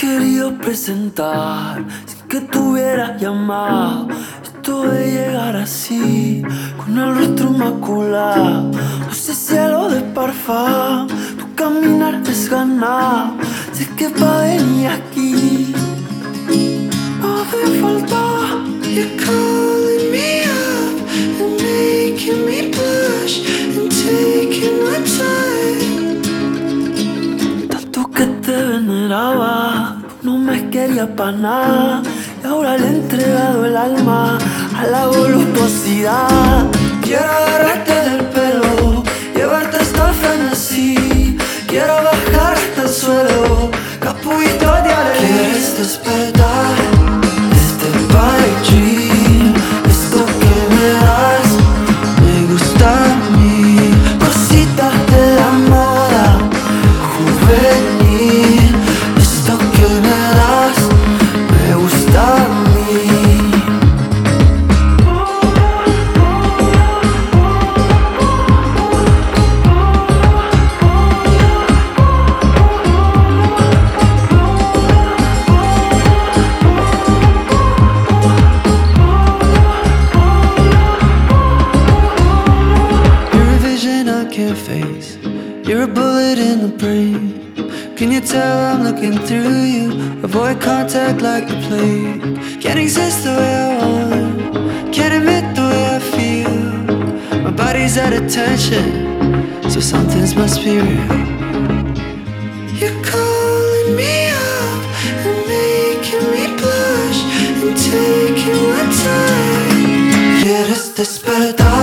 querido presentar sin que tú hubieras llamado. Esto de llegar así, con el rostro inmaculado, ese cielo de parfum, tu caminar desganado. Sé que pa' venir aquí no hace falta. You're calling me up and making me blush and taking my time. Tanto que te veneraba, no me quería pa' nada, y ahora le he entregado el alma a la voluptuosidad. Quiero agarrarte del pelo, llevarte hasta el frenesí. Quiero bajar hasta el suelo, capulito de alegría. ¿Quieres despertar este pipe dream? Esto que me das me gusta a mí. Cositas de la moda juvenil. Esto que me das me gusta a mí. Face. You're a bullet in the brain. Can you tell I'm looking through you? Avoid contact like the plague. Can't exist the way I want, can't admit the way I feel. My body's at attention, so something's must be real. You're calling me up and making me blush and taking my time. ¿Quieres despertar?